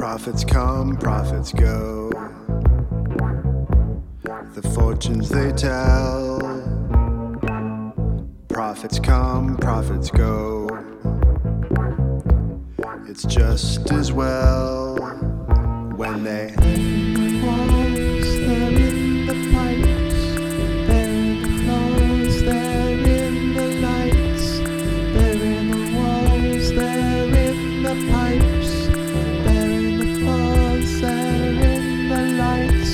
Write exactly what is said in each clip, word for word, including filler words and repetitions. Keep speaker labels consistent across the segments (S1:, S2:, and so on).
S1: Prophets come, prophets go. The fortunes they tell. Prophets come, prophets go. It's just as well when they
S2: walls, they're in the pipes, they're in the floors, they're in the lights, they're in the walls, they're in the pipes, they're in the floors, they're in the lights.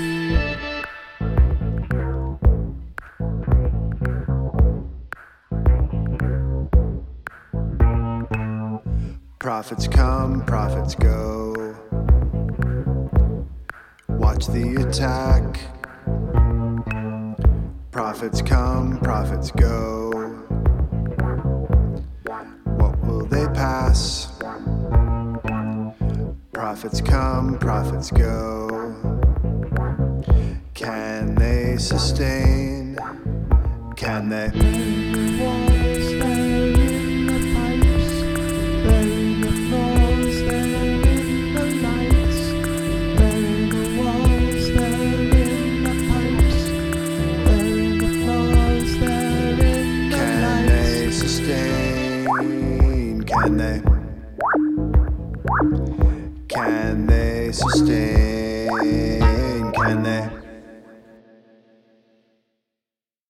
S1: prophets come, prophets go. Watch the attack. Prophets come, prophets go. What will they pass? Prophets come, prophets go. Can they sustain? Can they?
S2: Walls, they're in the pipes, they're in the floors, they're in the lights, they're in the walls, they're in the pipes, they're in the floors, they're in the
S1: Can
S2: lights.
S1: they sustain? Can they? Can they sustain?